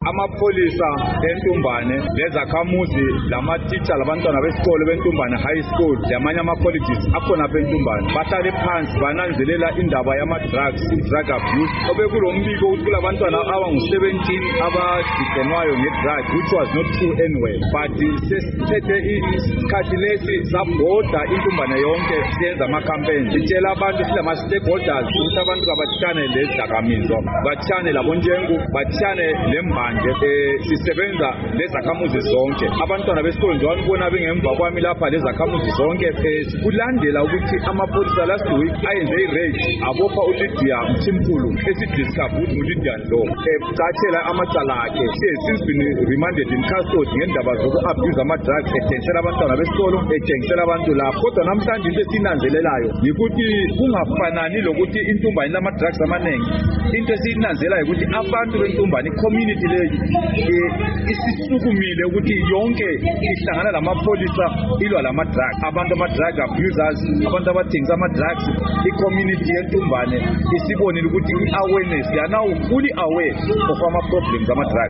amapholisa entumbane lezakhamuzi lama-teacher labantwana besikolo bentumbane high school lamanye ama-colleges akhona apha entumbane bahlale phansi bananzelela indaba yama-drugs, i-drug abuse. Obekulombiko ukuthi kulabantwana abangu-17 abadigenwayo nge-drug, which was not true anyway, but sesithethe isikhathi lesi sabhoda intumbane yonke siyenza ama-campaigns sitshela abantu silama-stakeholders ukuthi abantu kabathane lezidakamizwa, bathane labonjengu, bathane lembanje. Sisebenza lezakhamuzi zonke, abantwana besikolo nje wanibona bengemva kwami lapha lezakhamuzi zonke. Sikulandela ukuthi amapholisa last week ayenze i-raid abopha uLydia Mthimkhulu esidiscover ukuthi uLydia lo cathela amacala akhe since been remanded in custody ngendaba zoku-abuse ama-drugs, ethengisela abantwana besikolo, ethengisela abantu lapho. Kodwa namhlanje into esiyinanzelelayo yikuthi kungafanani lokuthi intumbane lama-drugs amaningi. Into esiyinanzelayo ukuthi abantu bentumbane, i-community leyo isisukumile ukuthi yonke ihlangana lamapholisa ilwa lama-drugs, abantu ama-drug abusers, abantu abathengisa ama-drugs. I-community yentumbane isibonile ukuthi i-awareness, they are now fully aware of ama-problems ama-drugs.